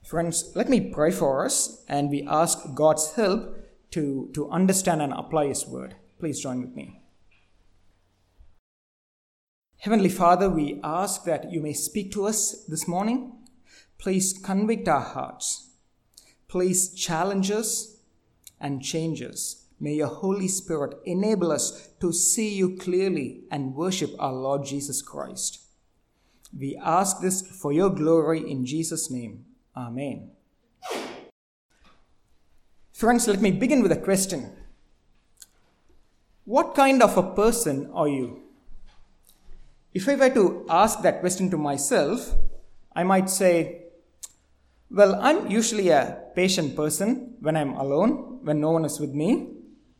Friends, let me pray for us and we ask God's help to understand and apply His word. Please join with me. Heavenly Father, we ask that you may speak to us this morning. Please convict our hearts. Please challenge us and change us. May your Holy Spirit enable us to see you clearly and worship our Lord Jesus Christ. We ask this for your glory in Jesus' name. Amen. Friends, let me begin with a question. What kind of a person are you? If I were to ask that question to myself, I might say, well, I'm usually a patient person when I'm alone, when no one is with me.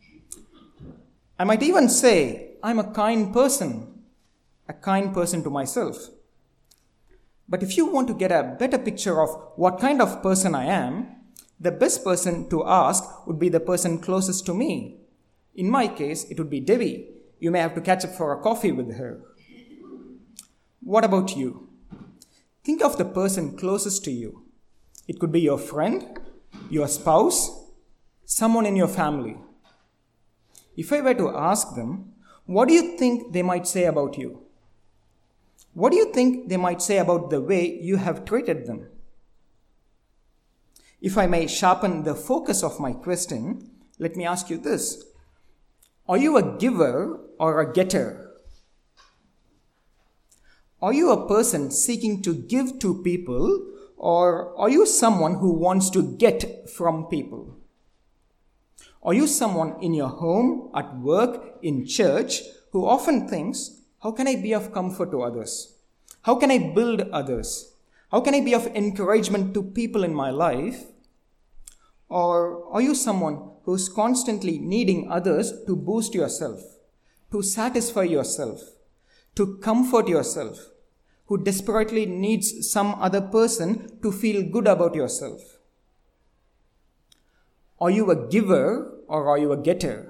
I might even say, I'm a kind person to myself. But if you want to get a better picture of what kind of person I am, the best person to ask would be the person closest to me. In my case, it would be Devi. You may have to catch up for a coffee with her. What about you? Think of the person closest to you. It could be your friend, your spouse, someone in your family. If I were to ask them, what do you think they might say about you? What do you think they might say about the way you have treated them? If I may sharpen the focus of my question, let me ask you this. Are you a giver or a getter? Are you a person seeking to give to people, or are you someone who wants to get from people? Are you someone in your home, at work, in church, who often thinks, how can I be of comfort to others? How can I build others? How can I be of encouragement to people in my life? Or are you someone who's constantly needing others to boost yourself, to satisfy yourself, to comfort yourself, who desperately needs some other person to feel good about yourself? Are you a giver or are you a getter?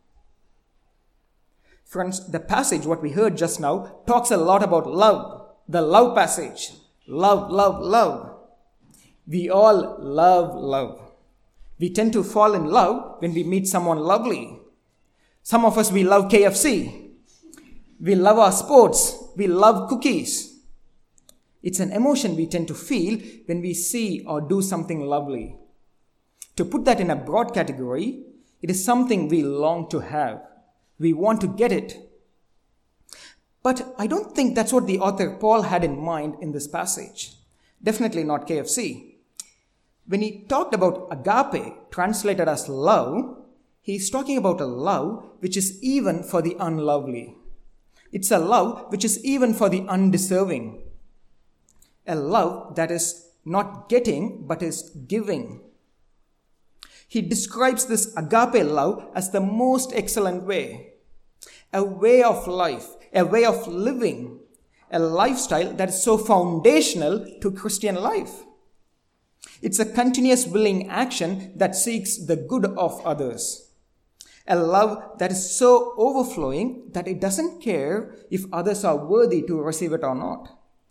Friends, the passage, what we heard just now, talks a lot about love. The love passage. Love, love, love. We all love love. We tend to fall in love when we meet someone lovely. Some of us, we love KFC. We love our sports. We love cookies. It's an emotion we tend to feel when we see or do something lovely. To put that in a broad category, it is something we long to have. We want to get it. But I don't think that's what the author Paul had in mind in this passage. Definitely not KFC. When he talked about agape, translated as love, he's talking about a love which is even for the unlovely. It's a love which is even for the undeserving. A love that is not getting, but is giving. He describes this agape love as the most excellent way. A way of life, a way of living, a lifestyle that is so foundational to Christian life. It's a continuous willing action that seeks the good of others. A love that is so overflowing that it doesn't care if others are worthy to receive it or not.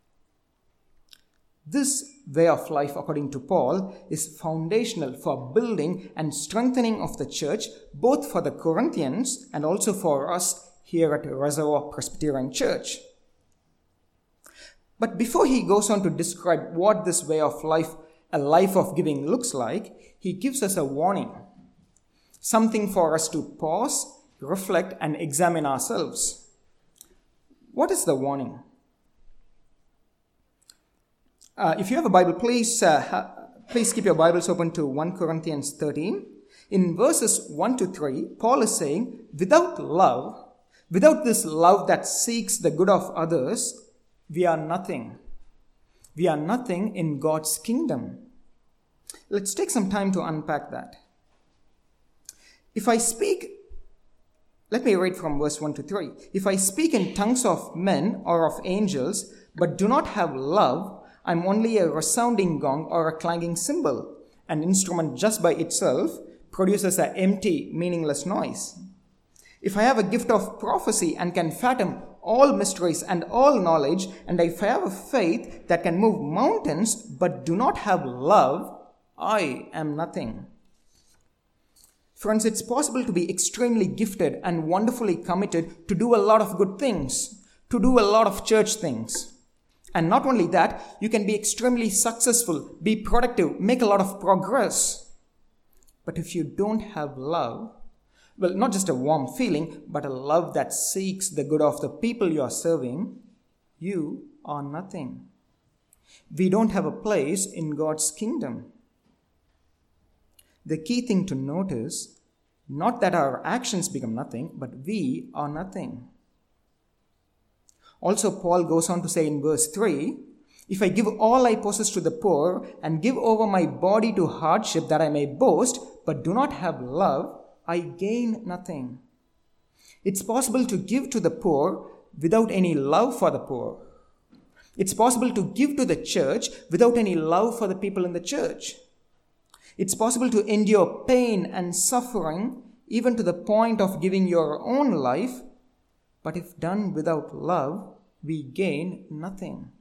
This way of life, according to Paul, is foundational for building and strengthening of the church, both for the Corinthians and also for us here at Reservoir Presbyterian Church. But before he goes on to describe what this way of life, a life of giving, looks like, he gives us a warning. Something for us to pause, reflect, and examine ourselves. What is the warning? If you have a Bible, please keep your Bibles open to 1 Corinthians 13. In verses 1 to 3, Paul is saying, without this love that seeks the good of others, we are nothing. We are nothing in God's kingdom. Let's take some time to unpack that. Let me read from verse 1 to 3. If I speak in tongues of men or of angels, but do not have love, I'm only a resounding gong or a clanging cymbal. An instrument just by itself produces an empty, meaningless noise. If I have a gift of prophecy and can fathom all mysteries and all knowledge, and if I have a faith that can move mountains but do not have love, I am nothing. Friends, it's possible to be extremely gifted and wonderfully committed to do a lot of good things, to do a lot of church things. And not only that, you can be extremely successful, be productive, make a lot of progress. But if you don't have love, well, not just a warm feeling, but a love that seeks the good of the people you are serving, you are nothing. We don't have a place in God's kingdom. The key thing to note is not that our actions become nothing, but we are nothing. Also, Paul goes on to say in verse 3, if I give all I possess to the poor and give over my body to hardship that I may boast, but do not have love, I gain nothing. It's possible to give to the poor without any love for the poor. It's possible to give to the church without any love for the people in the church. It's possible to endure pain and suffering even to the point of giving your own life, but if done without love, we gain nothing.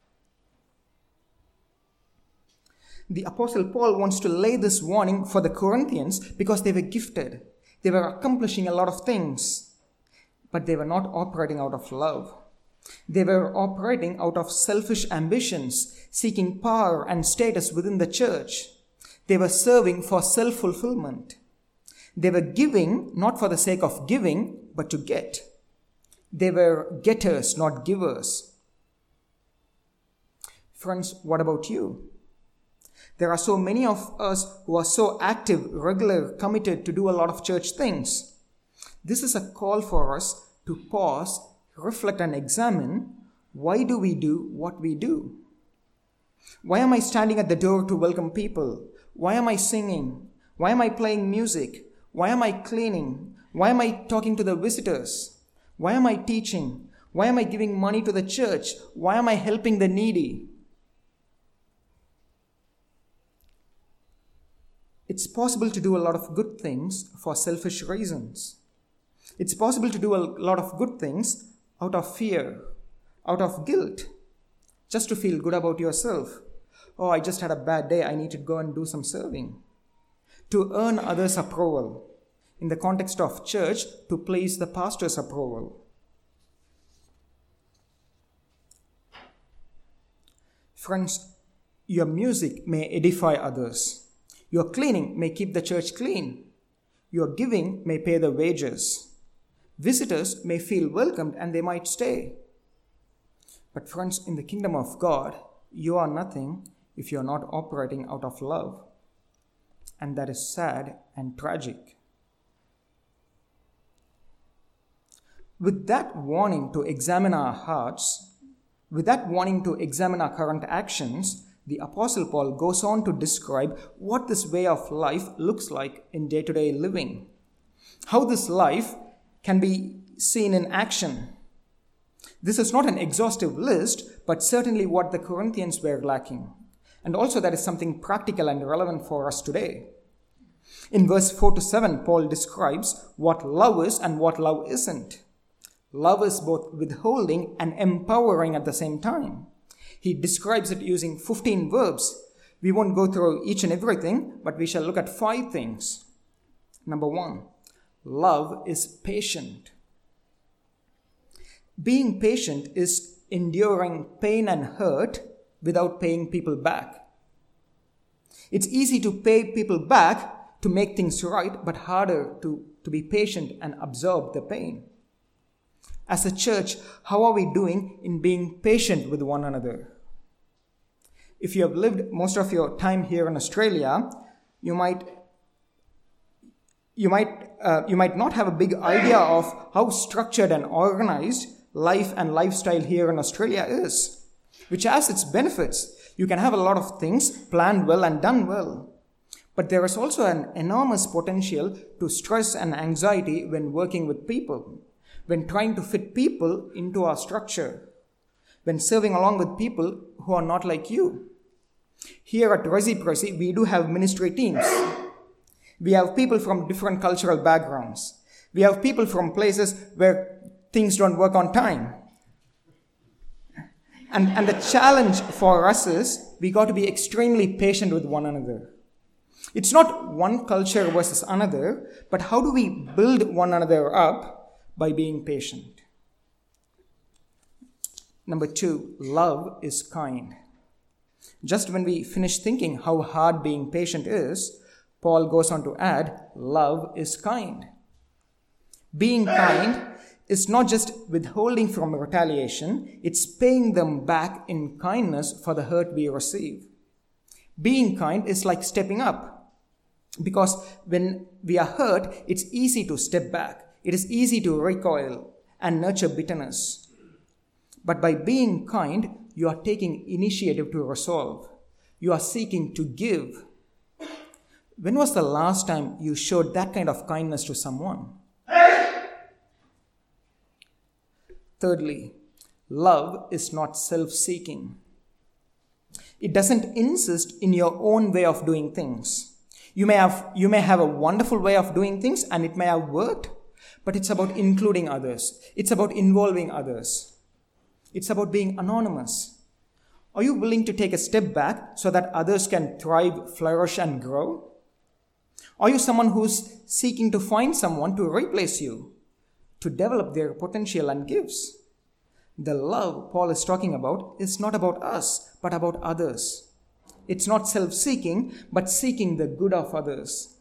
The Apostle Paul wants to lay this warning for the Corinthians because they were gifted. They were accomplishing a lot of things, but they were not operating out of love. They were operating out of selfish ambitions, seeking power and status within the church. They were serving for self-fulfillment. They were giving not for the sake of giving, but to get. They were getters, not givers. Friends, what about you? There are so many of us who are so active, regular, committed to do a lot of church things. This is a call for us to pause, reflect and examine, why do we do what we do? Why am I standing at the door to welcome people? Why am I singing? Why am I playing music? Why am I cleaning? Why am I talking to the visitors? Why am I teaching? Why am I giving money to the church? Why am I helping the needy? It's possible to do a lot of good things for selfish reasons. It's possible to do a lot of good things out of fear, out of guilt, just to feel good about yourself. Oh, I just had a bad day, I need to go and do some serving. To earn others' approval. In the context of church, to please the pastor's approval. Friends, your music may edify others. Your cleaning may keep the church clean. Your giving may pay the wages. Visitors may feel welcomed and they might stay. But friends, in the kingdom of God, you are nothing if you are not operating out of love. And that is sad and tragic. With that warning to examine our hearts, with that warning to examine our current actions, the Apostle Paul goes on to describe what this way of life looks like in day-to-day living. How this life can be seen in action. This is not an exhaustive list, but certainly what the Corinthians were lacking. And also that is something practical and relevant for us today. In verse 4 to 7, Paul describes what love is and what love isn't. Love is both withholding and empowering at the same time. He describes it using 15 verbs. We won't go through each and everything, but we shall look at 5 things. Number 1, love is patient. Being patient is enduring pain and hurt without paying people back. It's easy to pay people back to make things right, but harder to be patient and absorb the pain. As a church, how are we doing in being patient with one another? If you have lived most of your time here in Australia, you might not have a big idea of how structured and organized life and lifestyle here in Australia is, which has its benefits. You can have a lot of things planned well and done well. But there is also an enormous potential to stress and anxiety when working with people, when trying to fit people into our structure, when serving along with people who are not like you. Here at Reciprocity, we do have ministry teams. We have people from different cultural backgrounds. We have people from places where things don't work on time. And the challenge for us is we got to be extremely patient with one another. It's not one culture versus another, but how do we build one another up by being patient? Number 2, love is kind. Just when we finish thinking how hard being patient is, Paul goes on to add, love is kind. Being kind is not just withholding from retaliation, it's paying them back in kindness for the hurt we receive. Being kind is like stepping up, because when we are hurt, it's easy to step back. It is easy to recoil and nurture bitterness. But by being kind, you are taking initiative to resolve. You are seeking to give. When was the last time you showed that kind of kindness to someone? Thirdly, love is not self-seeking. It doesn't insist in your own way of doing things. You may have a wonderful way of doing things and it may have worked, but it's about including others. It's about involving others. It's about being anonymous. Are you willing to take a step back so that others can thrive, flourish, and grow? Are you someone who's seeking to find someone to replace you, to develop their potential and gifts? The love Paul is talking about is not about us, but about others. It's not self-seeking, but seeking the good of others.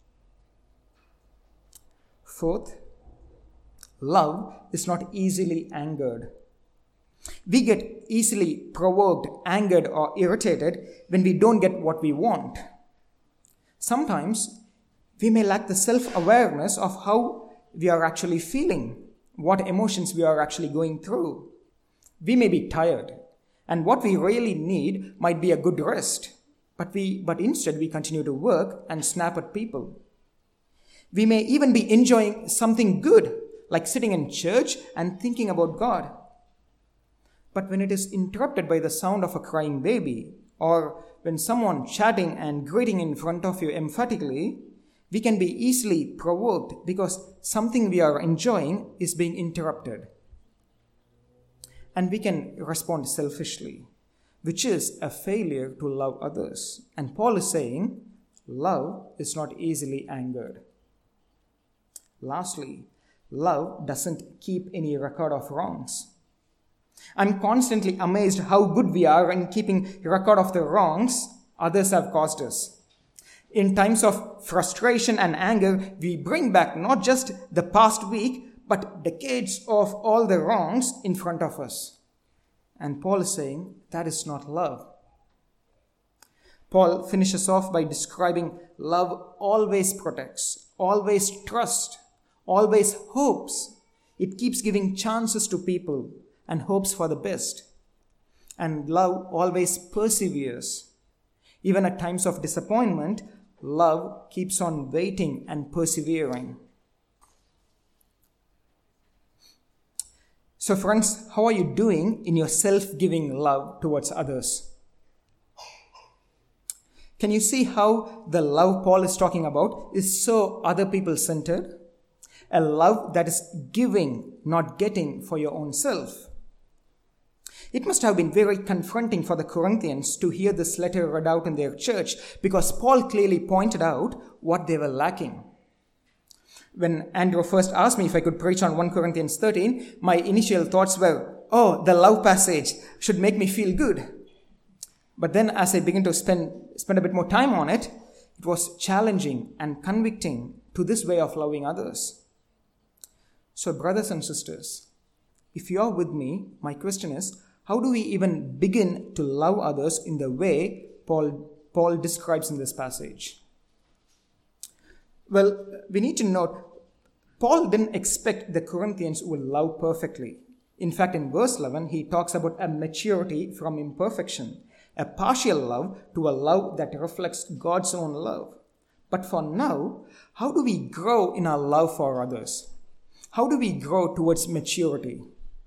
Fourth, love is not easily angered. We get easily provoked, angered, or irritated when we don't get what we want. Sometimes we may lack the self-awareness of how we are actually feeling, what emotions we are actually going through. We may be tired, and what we really need might be a good rest, but instead we continue to work and snap at people. We may even be enjoying something good, like sitting in church and thinking about God. But when it is interrupted by the sound of a crying baby, or when someone chatting and greeting in front of you emphatically, we can be easily provoked because something we are enjoying is being interrupted. And we can respond selfishly, which is a failure to love others. And Paul is saying, love is not easily angered. Lastly, love doesn't keep any record of wrongs. I'm constantly amazed how good we are in keeping record of the wrongs others have caused us. In times of frustration and anger, we bring back not just the past week, but decades of all the wrongs in front of us. And Paul is saying that is not love. Paul finishes off by describing love always protects, always trusts, always hopes. It keeps giving chances to people and hopes for the best. And love always perseveres. Even at times of disappointment, love keeps on waiting and persevering. So friends, how are you doing in your self-giving love towards others? Can you see how the love Paul is talking about is so other people-centered? A love that is giving, not getting for your own self. It must have been very confronting for the Corinthians to hear this letter read out in their church, because Paul clearly pointed out what they were lacking. When Andrew first asked me if I could preach on 1 Corinthians 13, my initial thoughts were, the love passage should make me feel good. But then as I began to spend a bit more time on it, it was challenging and convicting to this way of loving others. So brothers and sisters, if you are with me, my question is, how do we even begin to love others in the way Paul describes in this passage? Well, we need to note, Paul didn't expect the Corinthians would love perfectly. In fact, in verse 11, he talks about a maturity from imperfection, a partial love to a love that reflects God's own love. But for now, how do we grow in our love for others? How do we grow towards maturity?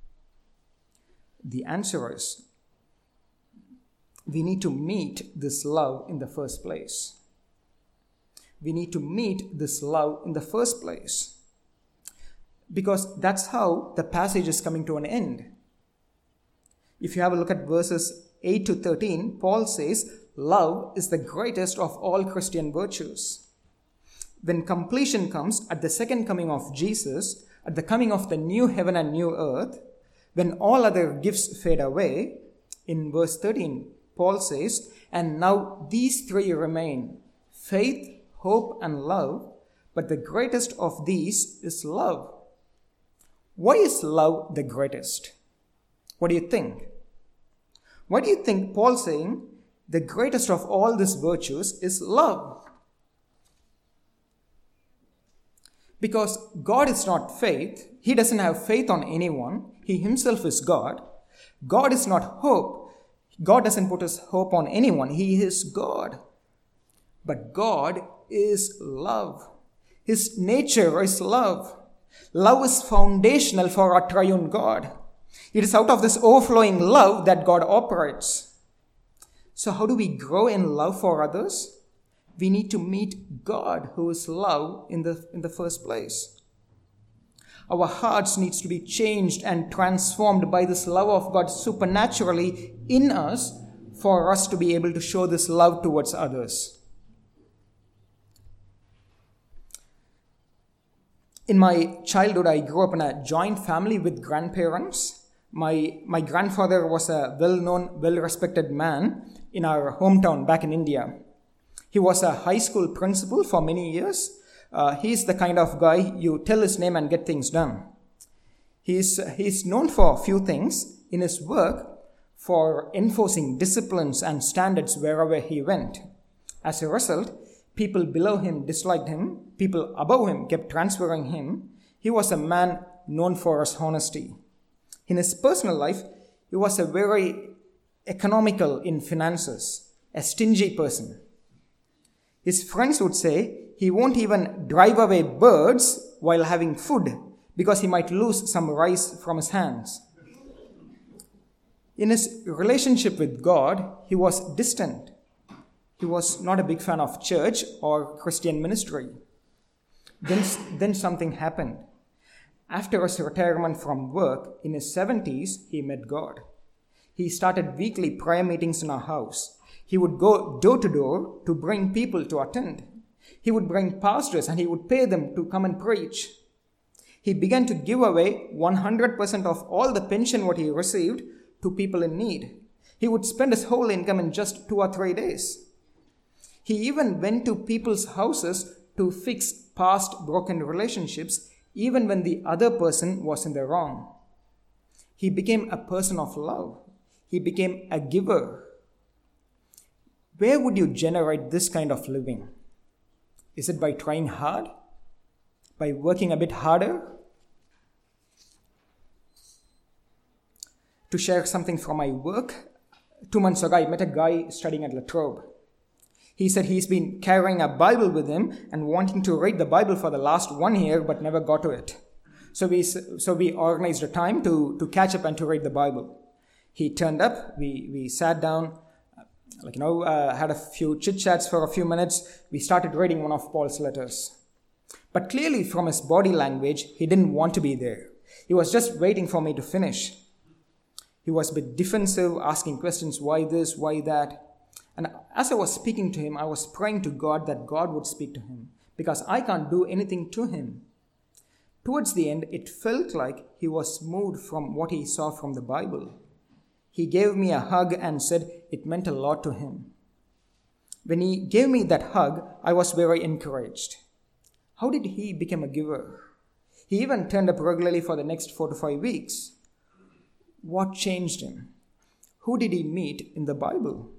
The answer is, we need to meet this love in the first place. We need to meet this love in the first place. because that's how the passage is coming to an end. If you have a look at verses 8 to 13, Paul says, love is the greatest of all Christian virtues. When completion comes at the second coming of Jesus, at the coming of the new heaven and new earth, when all other gifts fade away, in verse 13, Paul says, and now these three remain, faith, hope, and love, but the greatest of these is love. Why is love the greatest? What do you think? Why do you think Paul's saying the greatest of all these virtues is love? Because God is not faith. He doesn't have faith on anyone. He himself is God. God is not hope. God doesn't put his hope on anyone. He is God. But God is love. His nature is love. Love is foundational for our triune God. It is out of this overflowing love that God operates. So how do we grow in love for others? We need to meet God, who is love, in the first place. Our hearts needs to be changed and transformed by this love of God supernaturally in us for us to be able to show this love towards others. In my childhood, I grew up in a joint family with grandparents. My grandfather was a well-known, well-respected man in our hometown back in India. He was a high school principal for many years. He's the kind of guy you tell his name and get things done. He's known for a few things in his work, for enforcing disciplines and standards wherever he went. As a result, people below him disliked him. People above him kept transferring him. He was a man known for his honesty. In his personal life, he was a very economical in finances, a stingy person. His friends would say he won't even drive away birds while having food because he might lose some rice from his hands. In his relationship with God, he was distant. He was not a big fan of church or Christian ministry. Then something happened. After his retirement from work, in his 70s, he met God. He started weekly prayer meetings in our house. He would go door to door to bring people to attend. He would bring pastors and he would pay them to come and preach. He began to give away 100% of all the pension what he received to people in need. He would spend his whole income in just 2 or 3 days. He even went to people's houses to fix past broken relationships, even when the other person was in the wrong. He became a person of love. He became a giver. Where would you generate this kind of living? Is it by trying hard? By working a bit harder? To share something from my work, 2 months ago I met a guy studying at La Trobe. He said he's been carrying a Bible with him and wanting to read the Bible for the last 1 year but never got to it. So we organized a time to catch up and to read the Bible. He turned up, we sat down, had a few chit-chats for a few minutes. We started reading one of Paul's letters. But clearly from his body language, he didn't want to be there. He was just waiting for me to finish. He was a bit defensive, asking questions, why this, why that? And as I was speaking to him, I was praying to God that God would speak to him, because I can't do anything to him. Towards the end, it felt like he was moved from what he saw from the Bible. He gave me a hug and said it meant a lot to him. When he gave me that hug, I was very encouraged. How did he become a giver? He even turned up regularly for the next 4 to 5 weeks. What changed him? Who did he meet in the Bible?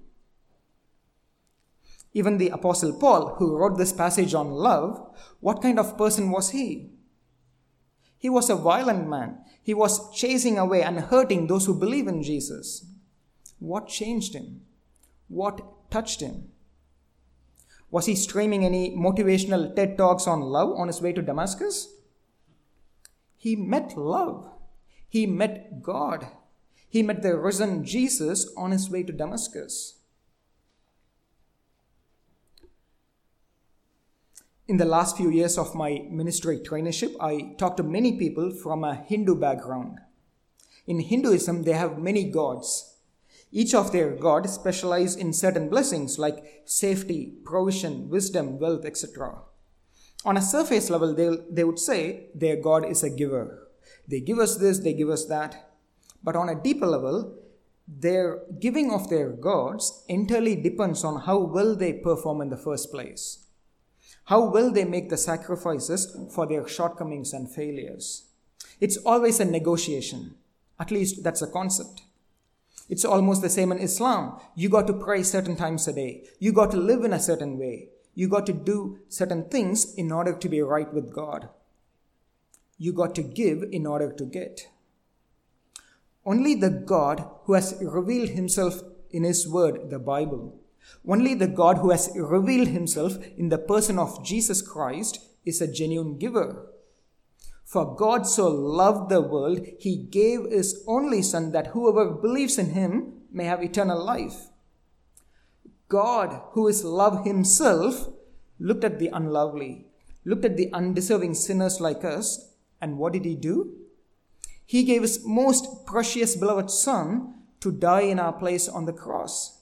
Even the Apostle Paul, who wrote this passage on love, what kind of person was he? He was a violent man. He was chasing away and hurting those who believe in Jesus. What changed him? What touched him? Was he streaming any motivational TED Talks on love on his way to Damascus? He met love. He met God. He met the risen Jesus on his way to Damascus. In the last few years of my ministry traineeship, I talked to many people from a Hindu background. In Hinduism, they have many gods. Each of their gods specialize in certain blessings like safety, provision, wisdom, wealth, etc. On a surface level, they would say their God is a giver. They give us this, they give us that. But on a deeper level, their giving of their gods entirely depends on how well they perform in the first place. How well they make the sacrifices for their shortcomings and failures. It's always a negotiation. At least that's a concept. It's almost the same in Islam. You got to pray certain times a day. You got to live in a certain way. You got to do certain things in order to be right with God. You got to give in order to get. Only the God who has revealed himself in his word, the Bible, only the God who has revealed himself in the person of Jesus Christ is a genuine giver. For God so loved the world, he gave his only Son that whoever believes in him may have eternal life. God, who is love himself, looked at the unlovely, looked at the undeserving sinners like us, and what did he do? He gave his most precious beloved Son to die in our place on the cross.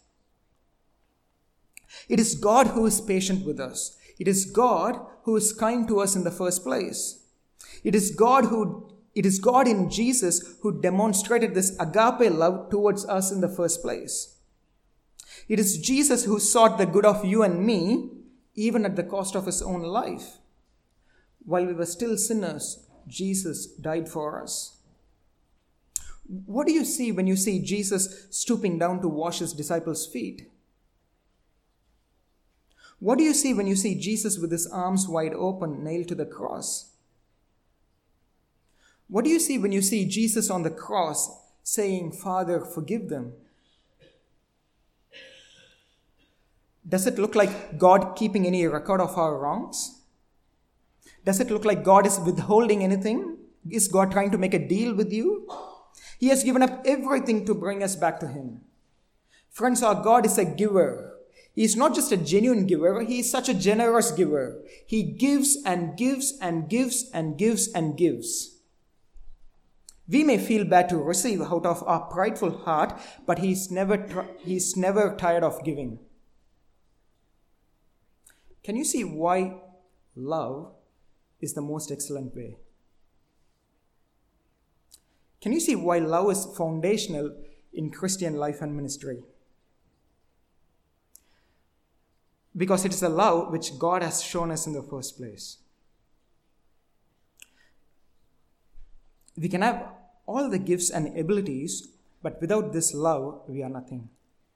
It is God who is patient with us. It is God who is kind to us in the first place. It is God in Jesus who demonstrated this agape love towards us in the first place. It is Jesus who sought the good of you and me, even at the cost of his own life. While we were still sinners, Jesus died for us. What do you see when you see Jesus stooping down to wash his disciples' feet? What do you see when you see Jesus with his arms wide open, nailed to the cross? What do you see when you see Jesus on the cross saying, "Father, forgive them"? Does it look like God keeping any record of our wrongs? Does it look like God is withholding anything? Is God trying to make a deal with you? He has given up everything to bring us back to him. Friends, our God is a giver. He is not just a genuine giver, he is such a generous giver. He gives and gives and gives and gives and gives. We may feel bad to receive out of our prideful heart, but he's never tired of giving. Can you see why love is the most excellent way? Can you see why love is foundational in Christian life and ministry? Because it is the love which God has shown us in the first place. We can have all the gifts and abilities, but without this love, we are nothing.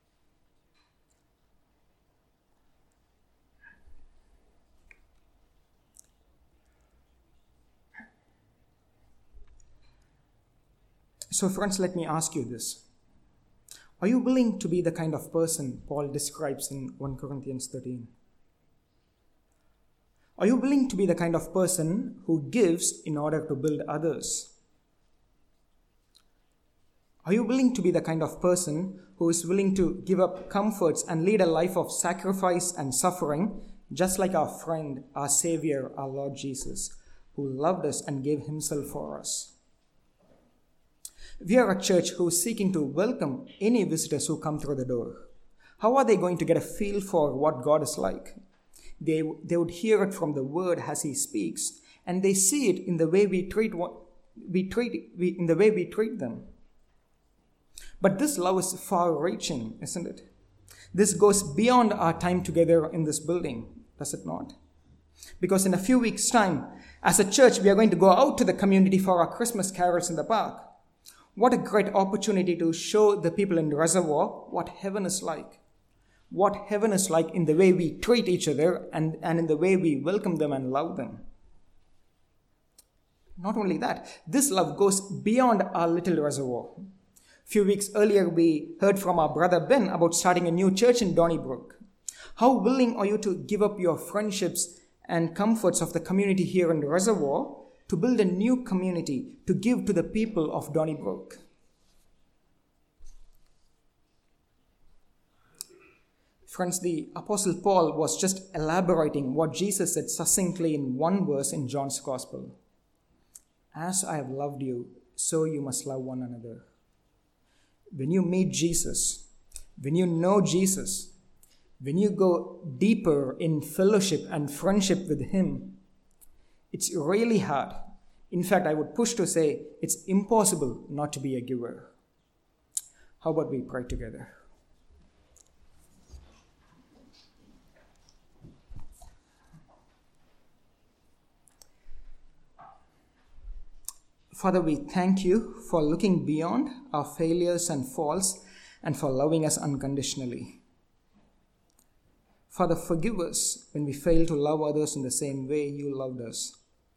So friends, let me ask you this. Are you willing to be the kind of person Paul describes in 1 Corinthians 13? Are you willing to be the kind of person who gives in order to build others? Are you willing to be the kind of person who is willing to give up comforts and lead a life of sacrifice and suffering, just like our friend, our Savior, our Lord Jesus, who loved us and gave himself for us? We are a church who is seeking to welcome any visitors who come through the door. How are they going to get a feel for what God is like? They would hear it from the word as he speaks, and they see it in the way we treat them. But this love is far-reaching, isn't it? This goes beyond our time together in this building, does it not? Because in a few weeks' time, as a church, we are going to go out to the community for our Christmas carols in the park. What a great opportunity to show the people in the Reservoir what heaven is like. What heaven is like in the way we treat each other and in the way we welcome them and love them. Not only that, this love goes beyond our little reservoir. A few weeks earlier, we heard from our brother Ben about starting a new church in Donnybrook. How willing are you to give up your friendships and comforts of the community here in the Reservoir to build a new community to give to the people of Donnybrook? Friends, the Apostle Paul was just elaborating what Jesus said succinctly in one verse in John's Gospel. As I have loved you, so you must love one another. When you meet Jesus, when you know Jesus, when you go deeper in fellowship and friendship with Him, it's really hard. In fact, I would push to say it's impossible not to be a giver. How about we pray together? Father, we thank you for looking beyond our failures and faults and for loving us unconditionally. Father, forgive us when we fail to love others in the same way you loved us.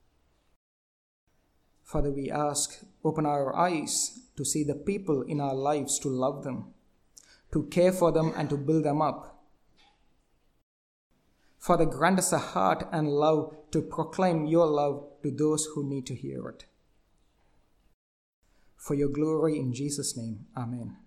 Father, we ask, open our eyes to see the people in our lives, to love them, to care for them and to build them up. Father, grant us a heart and love to proclaim your love to those who need to hear it. For your glory in Jesus' name, amen.